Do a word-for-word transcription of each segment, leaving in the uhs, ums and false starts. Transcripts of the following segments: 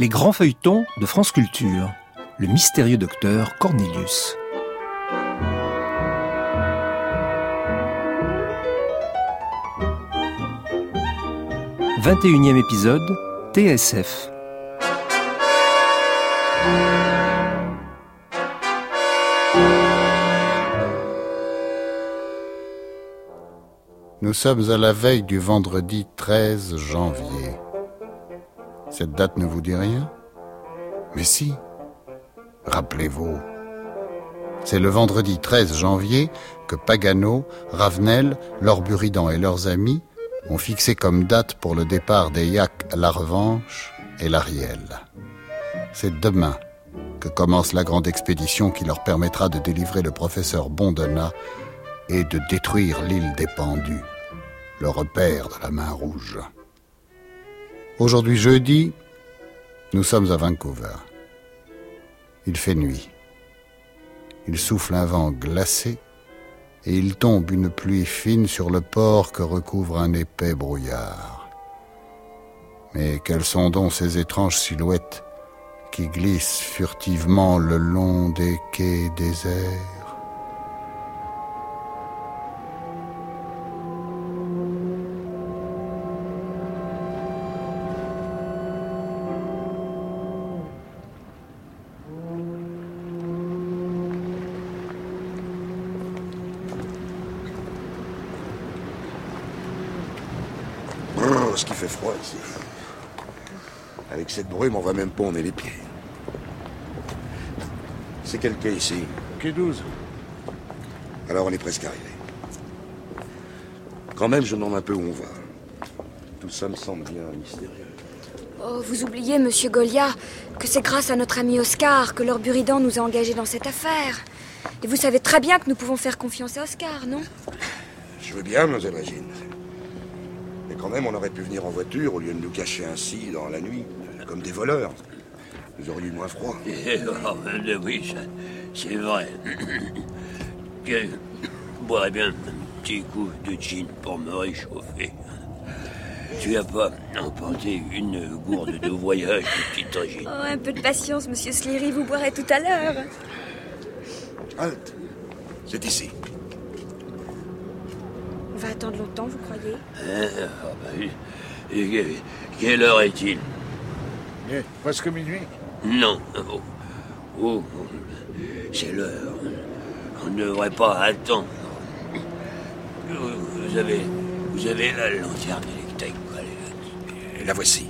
Les grands feuilletons de France Culture. Le mystérieux docteur Cornelius. vingt et unième épisode, T S F. Nous sommes à la veille du vendredi treize janvier. Cette date ne vous dit rien ? Mais si, rappelez-vous. C'est le vendredi treize janvier que Pagano, Ravenel, Lord Buridan et leurs amis ont fixé comme date pour le départ des yaks La Revanche et l'Ariel. C'est demain que commence la grande expédition qui leur permettra de délivrer le professeur Bondona et de détruire l'île des Pendus, le repère de la Main Rouge. Aujourd'hui jeudi, nous sommes à Vancouver. Il fait nuit. Il souffle un vent glacé et il tombe une pluie fine sur le port que recouvre un épais brouillard. Mais quelles sont donc ces étranges silhouettes qui glissent furtivement le long des quais déserts ? Ce qui fait froid ici. Avec cette brume, on va même pas emmener les pieds. C'est quel quai ici ? Quai douze. Alors on est presque arrivé. Quand même, je me demande un peu où on va. Tout ça me semble bien mystérieux. Oh, vous oubliez, monsieur Goliath, que c'est grâce à notre ami Oscar que Lord Buridan nous a engagés dans cette affaire. Et vous savez très bien que nous pouvons faire confiance à Oscar, non ? Je veux bien, mademoiselle Régine. Mais quand même, on aurait pu venir en voiture au lieu de nous cacher ainsi dans la nuit, comme des voleurs. Vous auriez eu moins froid. Eh, oh, oui, ça, c'est vrai. Je boirais bien un petit coup de gin pour me réchauffer. Tu as pas emporté une gourde de voyage de petite gin? Oh, un peu de patience, monsieur Sleary, vous boirez tout à l'heure. Halte. C'est ici. On va attendre longtemps, vous croyez ? euh, oh, bah, et, Quelle heure est-il? Eh, presque minuit. Non. Oh, oh, c'est l'heure. On ne devrait pas attendre. Vous avez, vous avez la lanterne électrique. Et la voici.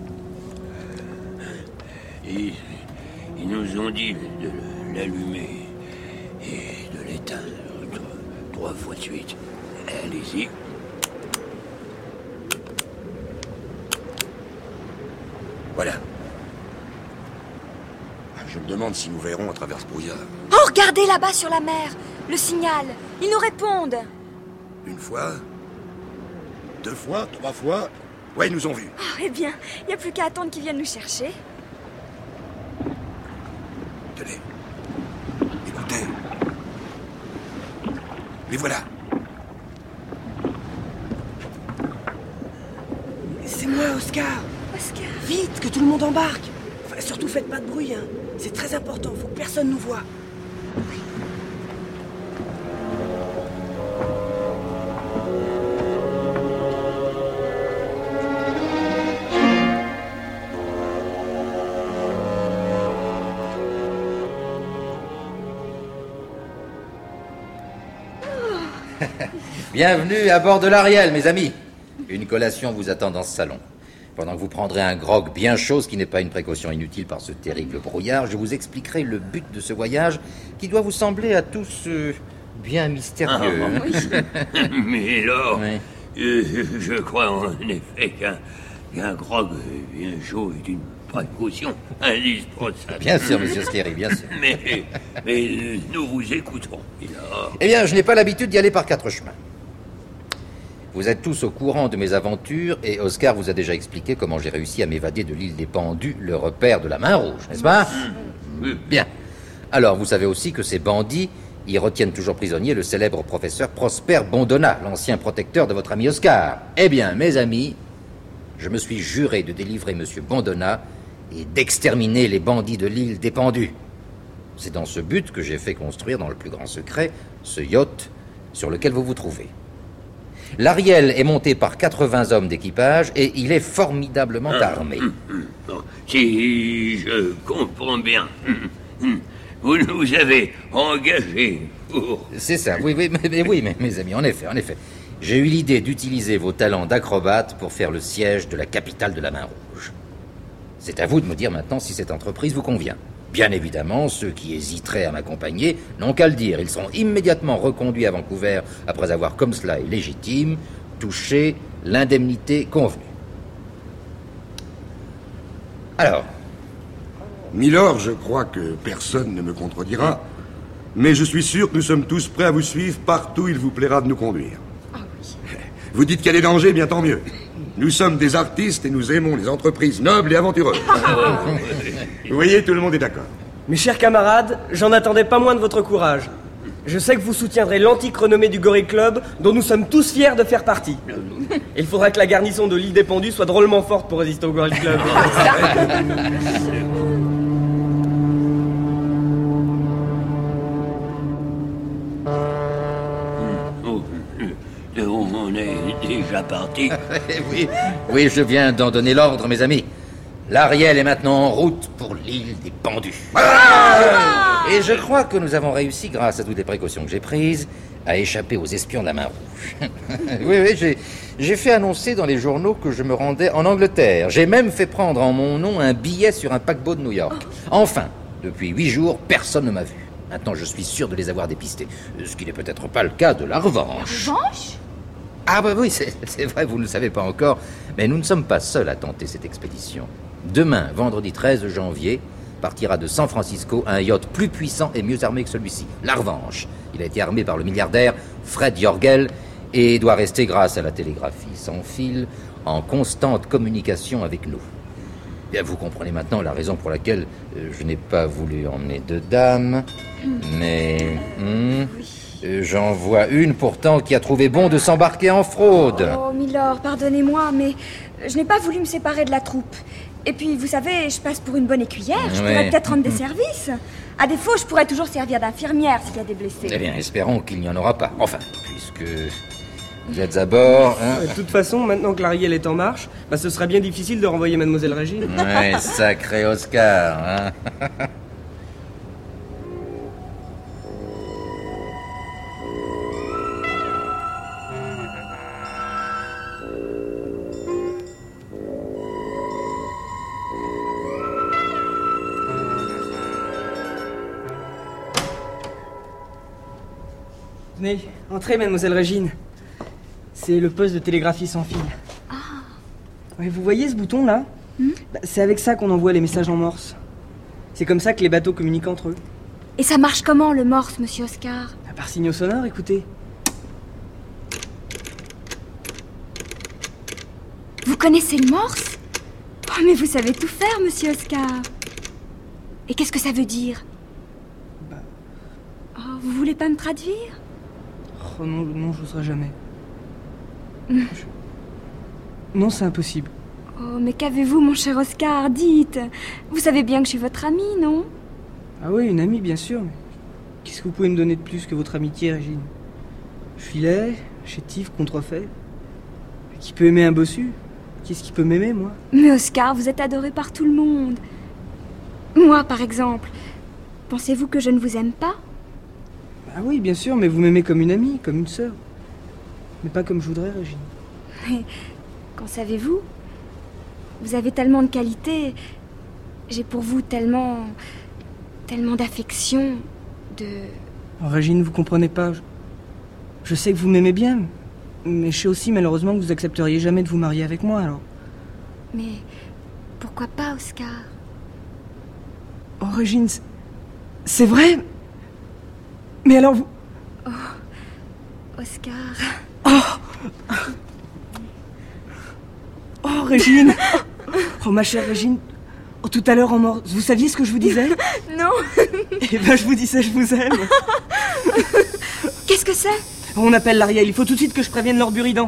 Ils, ils nous ont dit de l'allumer et de l'éteindre trois fois de suite. Allez-y. Voilà. Je me demande si nous verrons à travers ce brouillard. Oh, regardez là-bas sur la mer. Le signal. Ils nous répondent. Une fois, deux fois, trois fois. Ouais, ils nous ont vus. Oh, eh bien, il n'y a plus qu'à attendre qu'ils viennent nous chercher. Tenez. Écoutez. Les voilà. C'est moi, Oscar. Oscar. Vite, que tout le monde embarque. Enfin, surtout, faites pas de bruit, hein. C'est très important, faut que personne nous voie. Bienvenue à bord de l'Ariel, mes amis. Une collation vous attend dans ce salon. Pendant que vous prendrez un grog bien chaud, ce qui n'est pas une précaution inutile par ce terrible brouillard, je vous expliquerai le but de ce voyage qui doit vous sembler à tous euh, bien mystérieux. Ah, oui. Mais alors, oui. euh, je crois en effet qu'un, qu'un grog bien chaud est une précaution indispensable. Bien sûr, monsieur Sleary, bien sûr. Mais, mais nous vous écouterons. Alors... Eh bien, je n'ai pas l'habitude d'y aller par quatre chemins. Vous êtes tous au courant de mes aventures et Oscar vous a déjà expliqué comment j'ai réussi à m'évader de l'île des Pendus, le repère de la Main Rouge, n'est-ce pas ? Oui. Bien. Alors, vous savez aussi que ces bandits y retiennent toujours prisonnier le célèbre professeur Prosper Bondona, l'ancien protecteur de votre ami Oscar. Eh bien, mes amis, je me suis juré de délivrer monsieur Bondona et d'exterminer les bandits de l'île des Pendus. C'est dans ce but que j'ai fait construire, dans le plus grand secret, ce yacht sur lequel vous vous trouvez. L'Ariel est monté par quatre-vingts hommes d'équipage et il est formidablement armé. Bon, si je comprends bien, vous nous avez engagés pour... C'est ça, oui, oui, mais, mais oui, mais, mes amis, en effet, en effet. J'ai eu l'idée d'utiliser vos talents d'acrobate pour faire le siège de la capitale de la Main Rouge. C'est à vous de me dire maintenant si cette entreprise vous convient. Bien évidemment, ceux qui hésiteraient à m'accompagner n'ont qu'à le dire. Ils seront immédiatement reconduits à Vancouver après avoir, comme cela est légitime, touché l'indemnité convenue. Alors, Milord, je crois que personne ne me contredira, mais je suis sûr que nous sommes tous prêts à vous suivre partout où il vous plaira de nous conduire. Ah oui. Vous dites qu'il y a des dangers, bien tant mieux. Nous sommes des artistes et nous aimons les entreprises nobles et aventureuses. Vous voyez, tout le monde est d'accord. Mes chers camarades, j'en attendais pas moins de votre courage. Je sais que vous soutiendrez l'antique renommée du Gorille Club, dont nous sommes tous fiers de faire partie. Il faudra que la garnison de l'île des Pendus soit drôlement forte pour résister au Gorille Club. On est déjà parti. oui, oui, je viens d'en donner l'ordre, mes amis. L'Ariel est maintenant en route pour l'île des Pendus. Ah Et je crois que nous avons réussi, grâce à toutes les précautions que j'ai prises, à échapper aux espions de la Main Rouge. oui, oui, j'ai, j'ai fait annoncer dans les journaux que je me rendais en Angleterre. J'ai même fait prendre en mon nom un billet sur un paquebot de New York. Enfin, depuis huit jours, personne ne m'a vu. Maintenant, je suis sûr de les avoir dépistés. Ce qui n'est peut-être pas le cas de la Revanche. La Revanche ? Ah bah oui, c'est, c'est vrai, vous ne le savez pas encore, mais nous ne sommes pas seuls à tenter cette expédition. Demain, vendredi treize janvier, partira de San Francisco un yacht plus puissant et mieux armé que celui-ci, la Revanche. Il a été armé par le milliardaire Fred Jorgel et doit rester, grâce à la télégraphie sans fil, en constante communication avec nous. Bien, vous comprenez maintenant la raison pour laquelle euh, je n'ai pas voulu emmener deux dames, mais... Hmm, euh, j'en vois une pourtant qui a trouvé bon de s'embarquer en fraude. Oh, Milord, pardonnez-moi, mais je n'ai pas voulu me séparer de la troupe. Et puis, vous savez, je passe pour une bonne écuyère, je Oui. pourrais peut-être rendre des services. À défaut, je pourrais toujours servir d'infirmière s'il y a des blessés. Eh bien, espérons qu'il n'y en aura pas. Enfin, puisque vous êtes à bord... Hein... De toute façon, maintenant que l'Ariel est en marche, bah, ce serait bien difficile de renvoyer Mademoiselle Régine. Ouais, sacré Oscar, hein. Venez, entrez, Mademoiselle Régine. C'est le poste de télégraphie sans fil. Ah. Ouais, vous voyez ce bouton là Hmm bah, c'est avec ça qu'on envoie les messages en morse. C'est comme ça que les bateaux communiquent entre eux. Et ça marche comment, le morse, monsieur Oscar? Ah, par signaux sonores, écoutez. Vous connaissez le morse? Oh, mais vous savez tout faire, monsieur Oscar. Et qu'est-ce que ça veut dire? Bah... Oh, vous voulez pas me traduire? Oh non, non, je n'oserais jamais. Mm. Je... Non, c'est impossible. Oh, mais qu'avez-vous, mon cher Oscar? Dites. Vous savez bien que je suis votre amie, non? Ah oui, une amie, bien sûr, mais... Qu'est-ce que vous pouvez me donner de plus que votre amitié, Régine? Je suis laid, chétif, contrefait. Qui peut aimer un bossu? Qu'est-ce qui peut m'aimer, moi? Mais Oscar, vous êtes adoré par tout le monde. Moi, par exemple. Pensez-vous que je ne vous aime pas? Ah oui, bien sûr, mais vous m'aimez comme une amie, comme une sœur. Mais pas comme je voudrais, Régine. Mais qu'en savez-vous? Vous avez tellement de qualités. J'ai pour vous tellement... tellement d'affection, de... Oh, Régine, vous comprenez pas. Je... je sais que vous m'aimez bien, mais je sais aussi malheureusement que vous accepteriez jamais de vous marier avec moi, alors... Mais pourquoi pas, Oscar? Oh, Régine, c'est, c'est vrai? Mais alors vous... Oh, Oscar... Oh Oh, Régine. Oh, ma chère Régine. Oh, tout à l'heure en morse, vous saviez ce que je vous disais? Non. Eh ben, je vous disais, je vous aime. Qu'est-ce que c'est? On appelle l'Ariel, il faut tout de suite que je prévienne Lord Buridan.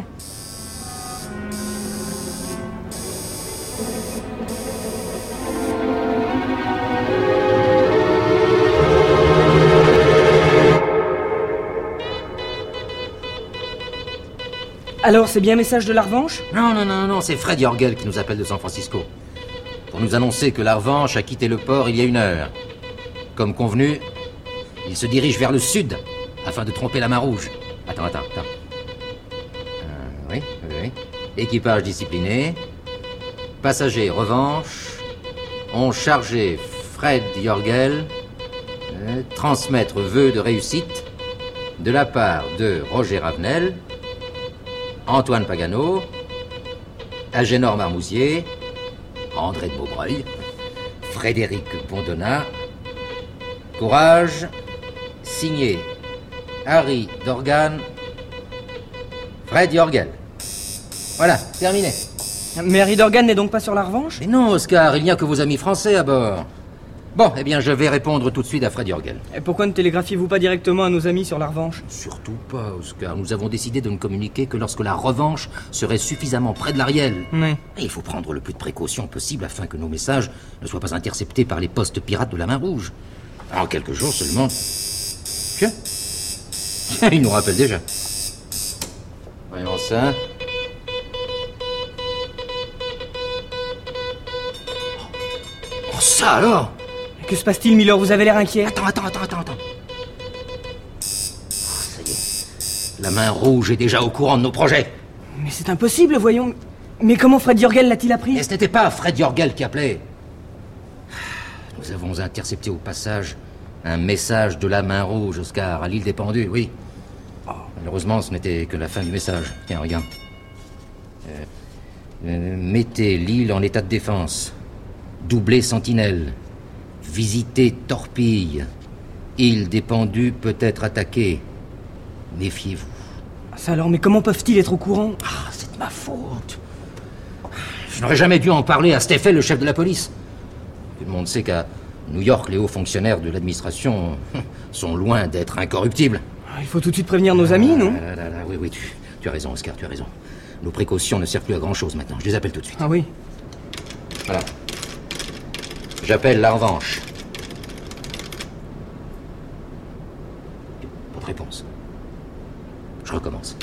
Alors, c'est bien un message de la revanche? Non, non, non, non, c'est Fred Yorgel qui nous appelle de San Francisco. Pour nous annoncer que la revanche a quitté le port il y a une heure. Comme convenu, il se dirige vers le sud, afin de tromper la main rouge. Attends, attends, attends. Euh, oui, oui, oui. Équipage discipliné. Passagers, revanche. Ont chargé Fred Yorgel. Euh, transmettre vœux de réussite de la part de Roger Ravenel, Antoine Pagano, Agénor Marmousier, André de Beaubreuil, Frédéric Bondona. Courage, signé Harry Dorgan, Fred Yorgel. Voilà, terminé. Mais Harry Dorgan n'est donc pas sur la revanche? Mais non, Oscar, il n'y a que vos amis français à bord. Bon, eh bien, je vais répondre tout de suite à Fred Yorgel. Et pourquoi ne télégraphiez-vous pas directement à nos amis sur la revanche? Surtout pas, Oscar. Nous avons décidé de ne communiquer que lorsque la revanche serait suffisamment près de l'Ariel. Oui. Et il faut prendre le plus de précautions possible afin que nos messages ne soient pas interceptés par les postes pirates de la Main Rouge. En quelques jours seulement... Tiens, il nous rappelle déjà. Voyons ça. Oh, ça alors! Que se passe-t-il, Miller? Vous avez l'air inquiet. Attends, attends, attends, attends, attends. Oh, ça y est. La Main Rouge est déjà au courant de nos projets. Mais c'est impossible, voyons. Mais comment Fred Yorgel l'a-t-il appris? Et ce n'était pas Fred Yorgel qui appelait. Nous avons intercepté au passage un message de la Main Rouge, Oscar, à l'île des Pendus, oui. Oh, malheureusement, ce n'était que la fin du message. Tiens, regarde. Euh, euh, mettez l'île en état de défense. Doublez sentinelle. Visitez Torpille. Île des Pendus peut être attaquée. Méfiez-vous. Ça alors, mais comment peuvent-ils être au courant? Ah, c'est de ma faute. Je n'aurais jamais dû en parler à Steffel, le chef de la police. Tout le monde sait qu'à New York, les hauts fonctionnaires de l'administration sont loin d'être incorruptibles. Il faut tout de suite prévenir nos amis, non? Ah, là, là, là, oui, oui, tu, tu as raison, Oscar, tu as raison. Nos précautions ne servent plus à grand-chose maintenant. Je les appelle tout de suite. Ah oui? Voilà. J'appelle la revanche. Pas de réponse. Je recommence.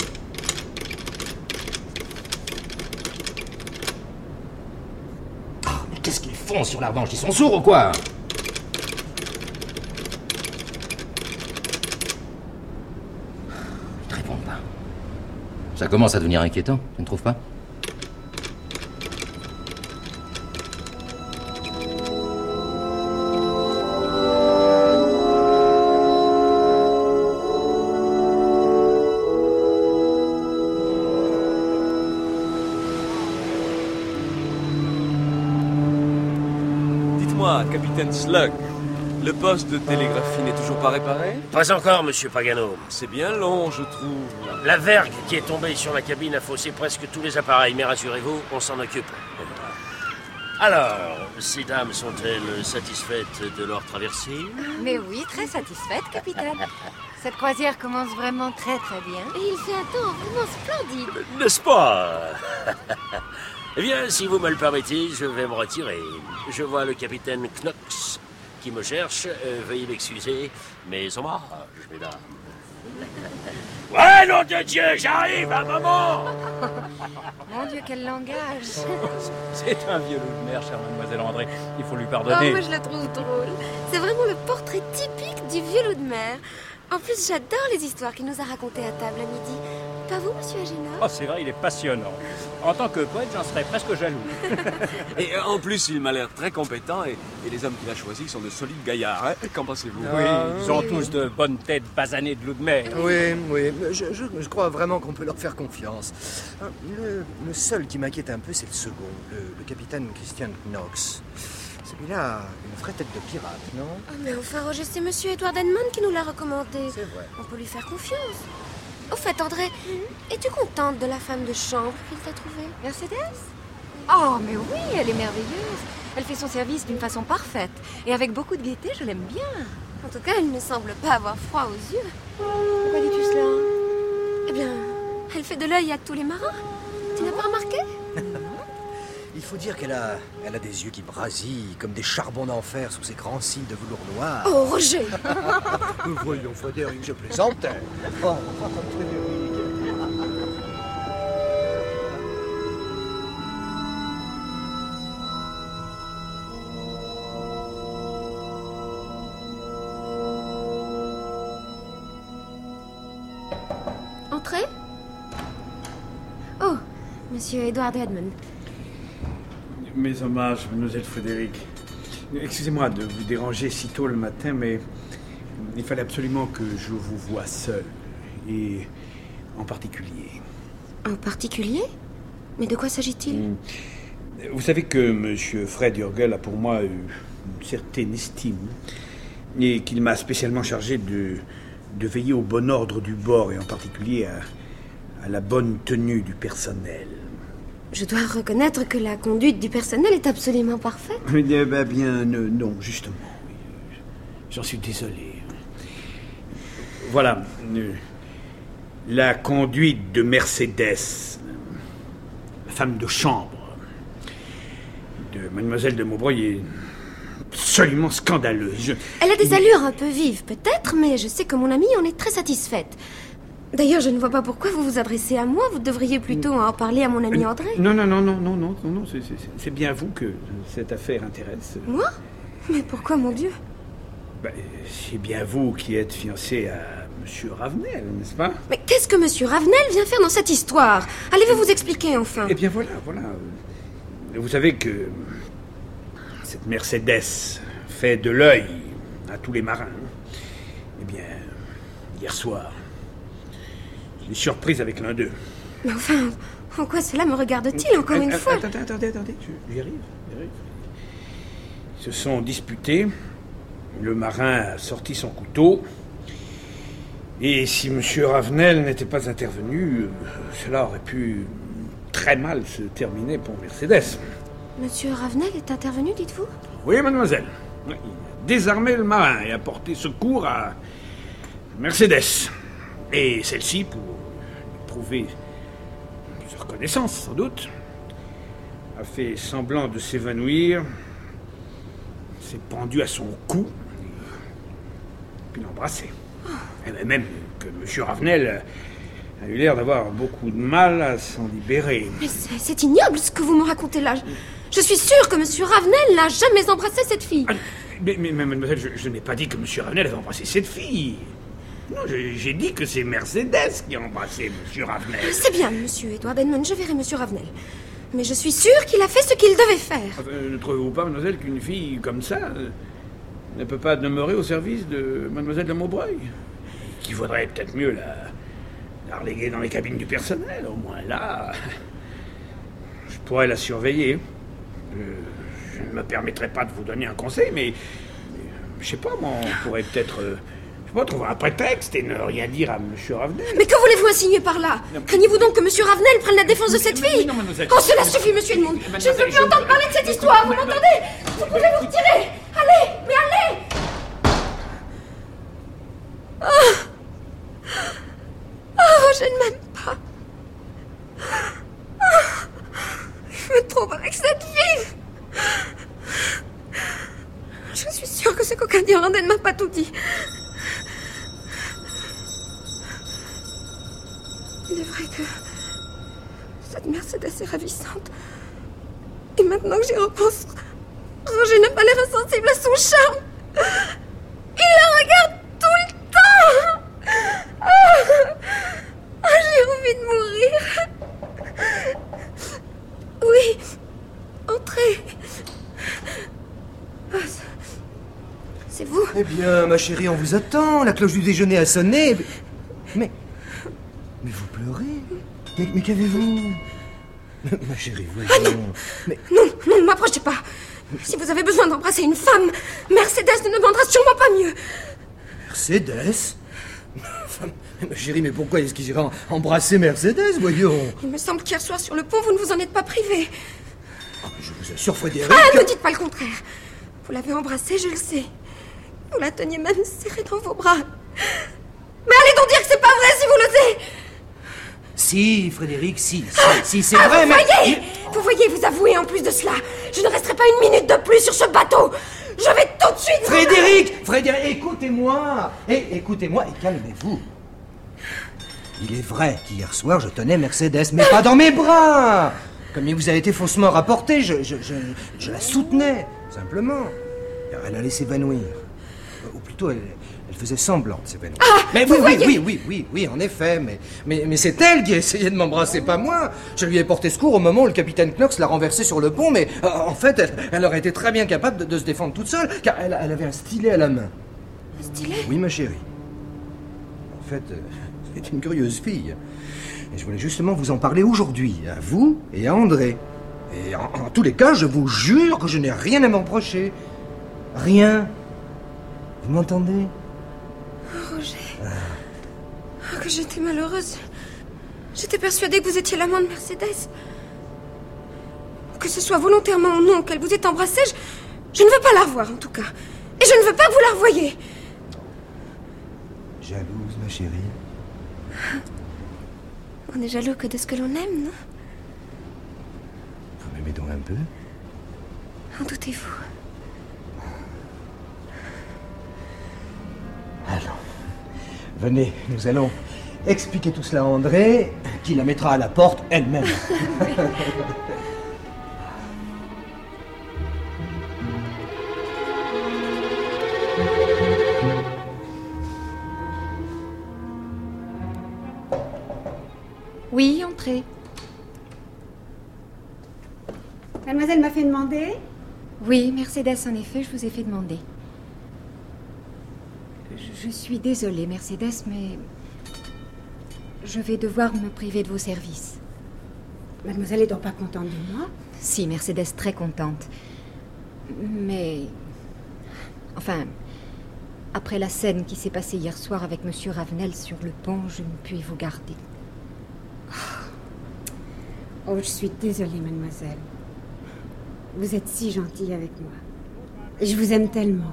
Oh, mais qu'est-ce qu'ils font sur la revanche? Ils sont sourds ou quoi? Ils ne répondent pas. Ça commence à devenir inquiétant, tu ne trouves pas? Capitaine Slug, le poste de télégraphie n'est toujours pas réparé? Pas encore, monsieur Pagano. C'est bien long, je trouve. La vergue qui est tombée sur la cabine a faussé presque tous les appareils, mais rassurez-vous, on s'en occupe. Alors, ces dames sont-elles satisfaites de leur traversée? Mais oui, très satisfaites, capitaine. Cette croisière commence vraiment très très bien. Et il fait un temps vraiment splendide. N'est-ce pas? Eh bien, si vous me le permettez, je vais me retirer. Je vois le capitaine Knox qui me cherche. Euh, veuillez m'excuser, mais au marge, mesdames. Ouais, nom de Dieu, j'arrive à un moment. Mon Dieu, quel langage. C'est un vieux loup de mer, chère mademoiselle André. Il faut lui Oh, pardonner. moi je le trouve drôle. C'est vraiment le portrait typique du vieux loup de mer. En plus, j'adore les histoires qu'il nous a racontées à table à midi. Pas vous, monsieur Agénor? Oh, c'est vrai, il est passionnant. En tant que poète, j'en serais presque jaloux. Et en plus, il m'a l'air très compétent et, et les hommes qu'il a choisis sont de solides gaillards. Hein? Qu'en pensez-vous? Oui, ils ont tous de bonnes têtes basanées de loup de mer. Oui, oui, je, je, je crois vraiment qu'on peut leur faire confiance. Le, le seul qui m'inquiète un peu, c'est le second, le, le capitaine Christian Knox. Celui-là a une vraie tête de pirate, non? Oh, mais enfin, Roger, c'est monsieur Edward Edmond qui nous l'a recommandé. C'est vrai. On peut lui faire confiance. Au fait, André, mm-hmm. es-tu contente de la femme de chambre qu'il t'a trouvée? Mercedes? Oh, mais oui, elle est merveilleuse. Elle fait son service d'une façon parfaite. Et avec beaucoup de gaieté, je l'aime bien. En tout cas, elle ne semble pas avoir froid aux yeux. Pourquoi dis-tu cela? Eh bien, elle fait de l'œil à tous les marins. Tu n'as pas remarqué? Il faut dire qu'elle a, elle a des yeux qui brasillent comme des charbons d'enfer sous ses grands cils de velours noir. Oh, Roger! Voyons, Frédéric, je plaisantais. Oh, Frédéric. Entrez. Oh, monsieur Edward Edmund. Mes hommages, mademoiselle Frédéric. Excusez-moi de vous déranger si tôt le matin, mais il fallait absolument que je vous voie seul. Et en particulier. En particulier? Mais de quoi s'agit-il? Vous savez que monsieur Fred Urgel a pour moi une certaine estime et qu'il m'a spécialement chargé de, de veiller au bon ordre du bord et en particulier à, à la bonne tenue du personnel. Je dois reconnaître que la conduite du personnel est absolument parfaite. Eh bien, bah bien euh, non, justement. J'en suis désolé. Voilà. Euh, la conduite de Mercedes, la femme de chambre de mademoiselle de Maubreuil est absolument scandaleuse. Je... Elle a des allures un peu vives, peut-être, mais je sais que mon amie en est très satisfaite. D'ailleurs, je ne vois pas pourquoi vous vous adressez à moi. Vous devriez plutôt en parler à mon ami André. Non, non, non, non, non, non, non, non, c'est, c'est, c'est bien vous que cette affaire intéresse. Moi? Mais pourquoi, mon Dieu? Ben, c'est bien vous qui êtes fiancé à monsieur Ravenel, n'est-ce pas? Mais qu'est-ce que monsieur Ravenel vient faire dans cette histoire? Allez-vous vous expliquer, enfin? Eh bien, voilà, voilà. Vous savez que cette Mercedes fait de l'œil à tous les marins. Eh bien, hier soir, je l'ai surprise avec l'un d'eux. Mais enfin, en quoi cela me regarde-t-il, encore une fois? Attendez, attendez, attendez, j'y arrive, j'y arrive. Ils se sont disputés. Le marin a sorti son couteau. Et si monsieur Ravenel n'était pas intervenu, cela aurait pu très mal se terminer pour Mercedes. Monsieur Ravenel est intervenu, dites-vous? Oui, mademoiselle. Il a désarmé le marin et a porté secours à Mercedes. Et celle-ci, pour lui prouver sa reconnaissance, sans doute, a fait semblant de s'évanouir, s'est pendue à son cou, puis l'a embrassé. Oh. Et même que monsieur Ravenel a eu l'air d'avoir beaucoup de mal à s'en libérer. Mais c'est, c'est ignoble ce que vous me racontez là. Je suis sûre que monsieur Ravenel n'a jamais embrassé cette fille. Ah, mais, mais, mais mademoiselle, je, je n'ai pas dit que monsieur Ravenel avait embrassé cette fille. Non, j'ai, j'ai dit que c'est Mercedes qui a embrassé monsieur Ravenel. C'est bien, monsieur Edward Edmund, je verrai monsieur Ravenel. Mais je suis sûre qu'il a fait ce qu'il devait faire. Euh, ne trouvez-vous pas, mademoiselle, qu'une fille comme ça euh, ne peut pas demeurer au service de mademoiselle de Maubreuil, qu'il vaudrait peut-être mieux la, la reléguer dans les cabines du personnel, au moins là, je pourrais la surveiller. Je, je ne me permettrai pas de vous donner un conseil, mais, mais je sais pas, moi, on pourrait peut-être... Euh, Pas trouver un prétexte et ne rien dire à monsieur Ravenel. Mais que voulez-vous insinuer par là? Craignez-vous donc que monsieur Ravenel prenne la défense de cette fille? Non, mademoiselle. Oh, cela suffit, monsieur Edmond. Je ne veux plus entendre parler de cette histoire, vous m'entendez? Vous pouvez vous retirer. Allez, mais allez. Oh, oh je ne m'aime pas. Oh, je me trompe avec cette fille. Je suis sûre que ce coquin d'Irlande ne m'a pas tout dit. Il est vrai que cette Mercedes est ravissante. Et maintenant que j'y repense, Roger n'a pas l'air insensible à son charme. Il la regarde tout le temps. Oh, oh, j'ai envie de mourir. Oui, entrez. Oh, c'est vous? Eh bien, ma chérie, on vous attend. La cloche du déjeuner a sonné. Mais... Mais vous pleurez? Mais, mais qu'avez-vous? Ma chérie, voyons... Ah non. Mais... non, non, ne m'approchez pas. Si vous avez besoin d'embrasser une femme, Mercedes ne demandera sûrement pas mieux. Mercedes? Ma chérie, mais pourquoi est-ce qu'il ira embrasser Mercedes, voyons? Il me semble qu'hier soir sur le pont, vous ne vous en êtes pas privé. Je vous assure, Frédéric... Ah, ne dites pas le contraire. Vous l'avez embrassée, je le sais. Vous la teniez même serrée dans vos bras. Mais allez donc dire que c'est pas vrai si vous l'osez. Si, Frédéric, si, si, si c'est ah, vrai, vous mais... voyez, vous voyez, vous avouez en plus de cela. Je ne resterai pas une minute de plus sur ce bateau. Je vais tout de suite... Frédéric, Frédéric, écoutez-moi. Et écoutez-moi et calmez-vous. Il est vrai qu'hier soir, je tenais Mercedes, mais pas dans mes bras. Comme il vous a été faussement rapporté, je, je, je, je la soutenais, simplement. Elle allait s'évanouir. Ou plutôt, elle, elle Elle faisait semblant de s'évanouir. Ah, mais vous oui, voyez... oui, oui, oui, oui, oui, en effet, mais, mais, mais c'est elle qui a essayé de m'embrasser, pas moi. Je lui ai porté secours au moment où le capitaine Knox l'a renversée sur le pont, mais euh, en fait, elle, elle aurait été très bien capable de, de se défendre toute seule, car elle, elle avait un stylet à la main. Un stylet? Oui, ma chérie. En fait, euh, c'est une curieuse fille. Et je voulais justement vous en parler aujourd'hui, à vous et à André. Et en, en tous les cas, je vous jure que je n'ai rien à m'emprocher. Rien. Vous m'entendez? Oh, Roger. Oh, que j'étais malheureuse. J'étais persuadée que vous étiez l'amant de Mercedes. Que ce soit volontairement ou non qu'elle vous ait embrassé, je, je ne veux pas la revoir en tout cas. Et je ne veux pas que vous la revoyiez. Jalouse, ma chérie. On est jaloux que de ce que l'on aime, non? Vous m'aimez donc un peu? En doutez-vous? Allons. Venez, nous allons expliquer tout cela à André, qui la mettra à la porte elle-même. Oui, entrez. Mademoiselle m'a fait demander. Oui, Mercedes, en effet, je vous ai fait demander. Je, je suis désolée, Mercedes, mais je vais devoir me priver de vos services. Mademoiselle est donc pas contente de moi? Si, Mercedes, très contente. Mais... Enfin, après la scène qui s'est passée hier soir avec Monsieur Ravenel sur le pont, je ne puis vous garder. Oh, je suis désolée, mademoiselle. Vous êtes si gentille avec moi. Et je vous aime tellement.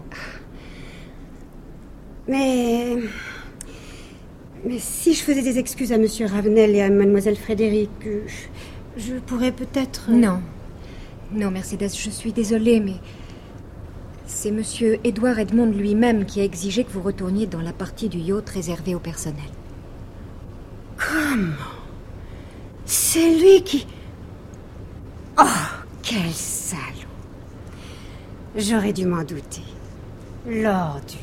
Mais... Mais si je faisais des excuses à Monsieur Ravenel et à mademoiselle Frédéric, je, je pourrais peut-être... Non. Non, Mercedes, je suis désolée, mais... C'est Monsieur Édouard Edmond lui-même qui a exigé que vous retourniez dans la partie du yacht réservée au personnel. Comment? C'est lui qui... Oh, quel salaud! J'aurais dû m'en douter. L'ordure.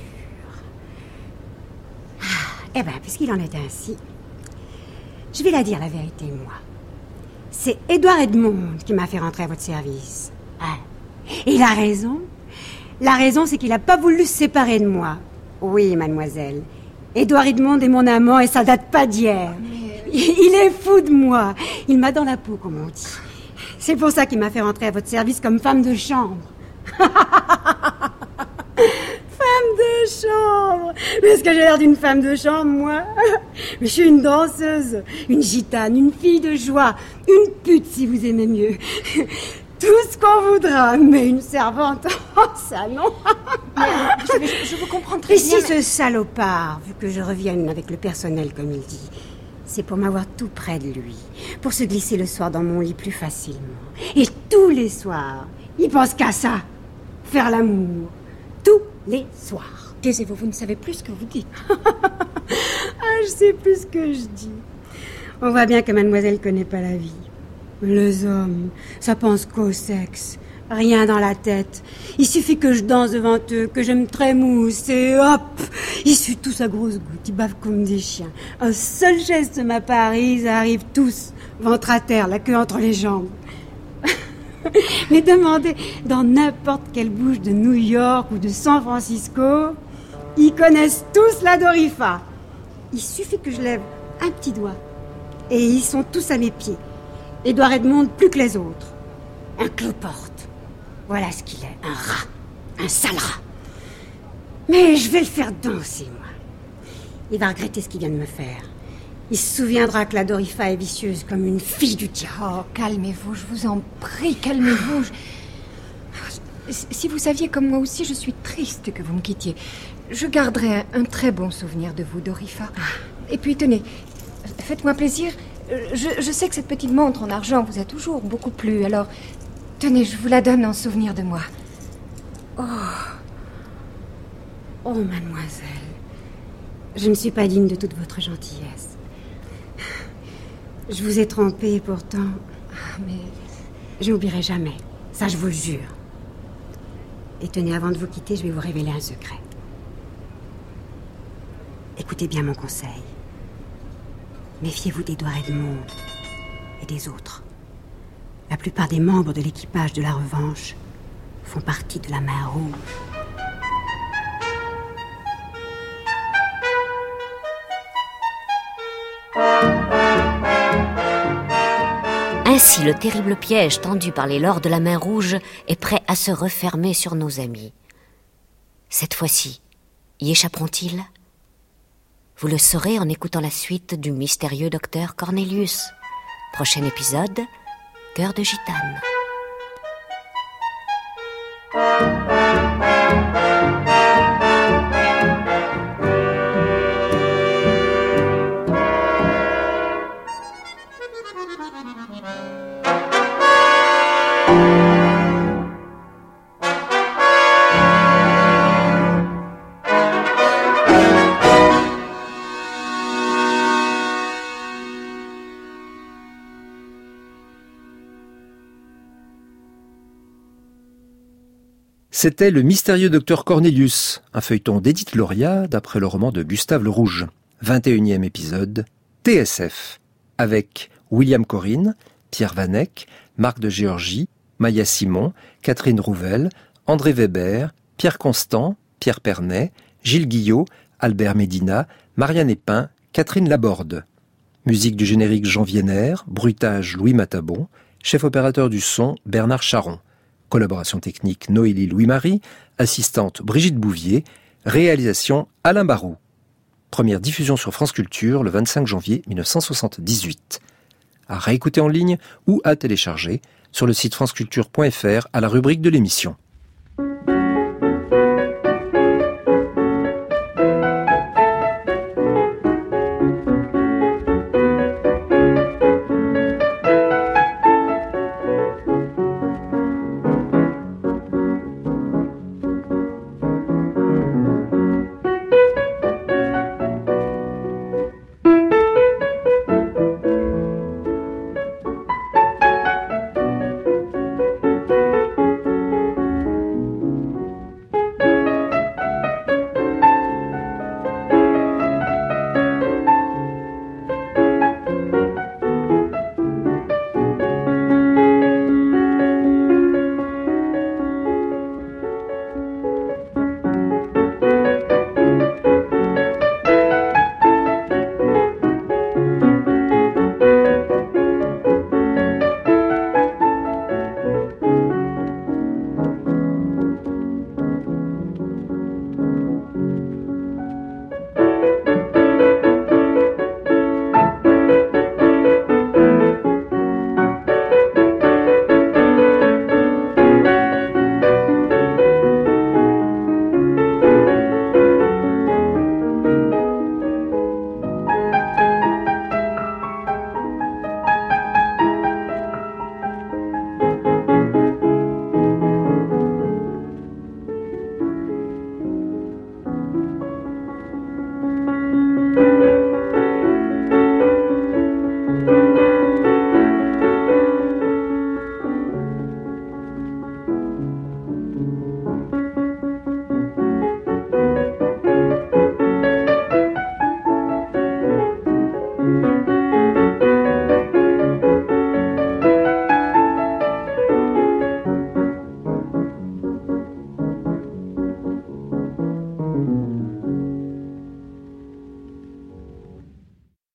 Ah, eh bien, puisqu'il en est ainsi, je vais la dire la vérité, moi. C'est Édouard Edmond qui m'a fait rentrer à votre service. Ah. Et il a raison. La raison, c'est qu'il n'a pas voulu se séparer de moi. Oui, mademoiselle. Édouard Edmond est mon amant et ça date pas d'hier. Il est fou de moi. Il m'a dans la peau, comme on dit. C'est pour ça qu'il m'a fait rentrer à votre service comme femme de chambre. Femme de chambre. Mais est-ce que j'ai l'air d'une femme de chambre, moi? Mais je suis une danseuse, une gitane, une fille de joie, une pute, si vous aimez mieux. Tout ce qu'on voudra, mais une servante en salon. je, je, je vous comprends très Et bien. Et si ce salopard veut que je revienne avec le personnel, comme il dit, c'est pour m'avoir tout près de lui, pour se glisser le soir dans mon lit plus facilement. Et tous les soirs, il pense qu'à ça, faire l'amour. Tous les soirs. Taisez-vous, vous ne savez plus ce que vous dites. Ah, je sais plus ce que je dis. On voit bien que mademoiselle connaît pas la vie. Les hommes, ça pense qu'au sexe. Rien dans la tête. Il suffit que je danse devant eux, que je me trémousse et hop, ils suent tous à grosses gouttes, ils bavent comme des chiens. Un seul geste de ma part, ils arrivent tous, ventre à terre, la queue entre les jambes. Mais demandez dans n'importe quelle bouche de New York ou de San Francisco, ils connaissent tous la Dorifa. Il suffit que je lève un petit doigt et ils sont tous à mes pieds. Édouard Edmond plus que les autres. Un cloporte. Voilà ce qu'il est, un rat, un sale rat. Mais je vais le faire danser, moi. Il va regretter ce qu'il vient de me faire. Il se souviendra que la Dorifa est vicieuse comme une fille du diable. Oh, calmez-vous, je vous en prie, calmez-vous. Je... Si vous saviez comme moi aussi, je suis triste que vous me quittiez. Je garderai un, un très bon souvenir de vous, Dorifa. Et puis, tenez, faites-moi plaisir. Je, je sais que cette petite montre en argent vous a toujours beaucoup plu, alors... Tenez, je vous la donne en souvenir de moi. Oh. Oh, mademoiselle. Je ne suis pas digne de toute votre gentillesse. Je vous ai trompée, pourtant. Ah, mais... Je n'oublierai jamais. Ça, je vous le jure. Et tenez, avant de vous quitter, je vais vous révéler un secret. Écoutez bien mon conseil. Méfiez-vous d'Edouard Edmond et des autres. La plupart des membres de l'équipage de la Revanche font partie de la Main Rouge. Ainsi, le terrible piège tendu par les lords de la Main Rouge est prêt à se refermer sur nos amis. Cette fois-ci, y échapperont-ils ? Vous le saurez en écoutant la suite du mystérieux docteur Cornelius. Prochain épisode, Cœur de gitane. C'était Le mystérieux docteur Cornelius, un feuilleton d'Édith Lauria d'après le roman de Gustave Le Rouge. vingt et unième épisode, T S F, avec William Corine, Pierre Vanek, Marc de Géorgie, Maya Simon, Catherine Rouvel, André Weber, Pierre Constant, Pierre Pernet, Gilles Guillot, Albert Médina, Marianne Épin, Catherine Laborde. Musique du générique Jean Vienner, bruitage Louis Matabon, chef opérateur du son Bernard Charon. Collaboration technique Noélie Louis-Marie, assistante Brigitte Bouvier, réalisation Alain Barou. Première diffusion sur France Culture le vingt-cinq janvier mille neuf cent soixante-dix-huit. À réécouter en ligne ou à télécharger sur le site franceculture point f r à la rubrique de l'émission.